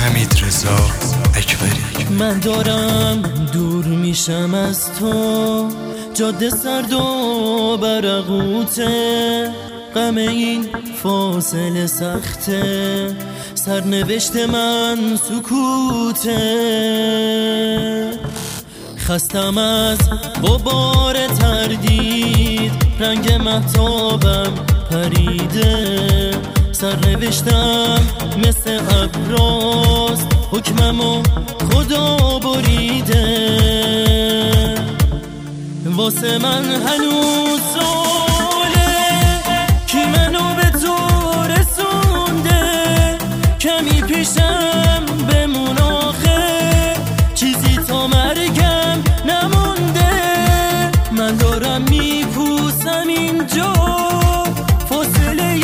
حمیدرضا اکبری. من دارم دور میشم از تو، جاده سرد و برغوته، غم این فاصله سخته، سرنوشت من سکوته. خستم از غبار تردید، رنگ مهتابم پریده، سرنوشتم مثل ابراست، حکممو خدا بریده. واسه من هنوز ساله کی منو به تو رسونده، کمی پیشم بمون آخه، چیزی تا مرگم نمونده. من دارم میپوسم اینجا، فاصله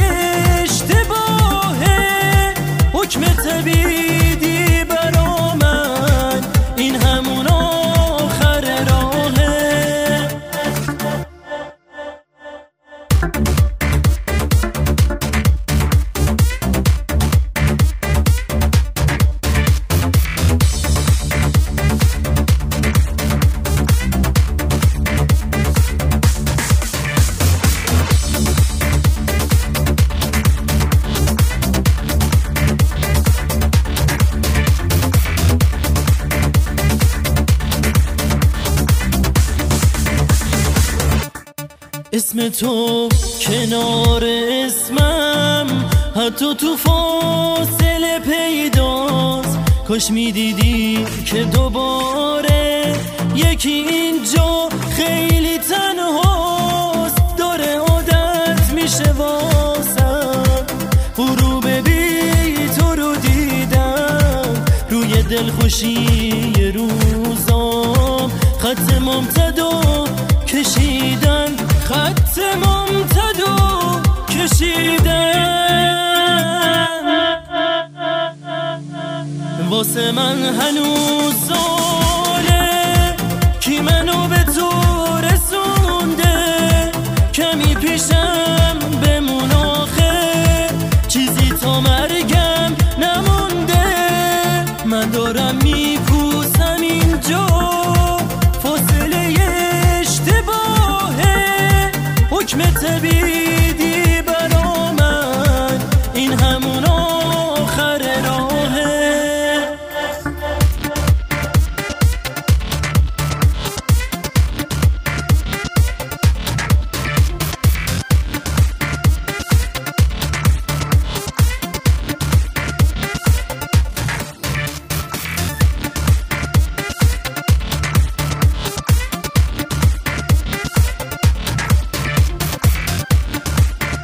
اشتباهه، حکم تبیدی برا من، این همون آخر راهه. اسم تو کنار اسمم، حتی تو فاصله پیداست. کاش میدیدی که دوباره یکی اینجا خیلی تنهاست، داره عادت میشه واسم غروب بی تو رو دیدم، روی دلخوشی روزام خط ممتدو کشیدن، خط ممتدو کشیدن. واسه من هنوز ساله کی منو به تو رسونده، کمی پیشم بمون آخه، چیزی تا مرگم نمونده. من دارم میپوسم اینجا، فاصله اشتباهه، حکم تبیدی برا من، این همون آخر راهه.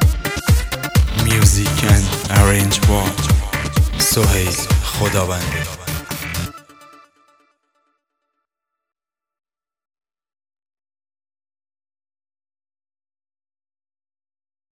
Music and Arrange Board سهیل خداوندی.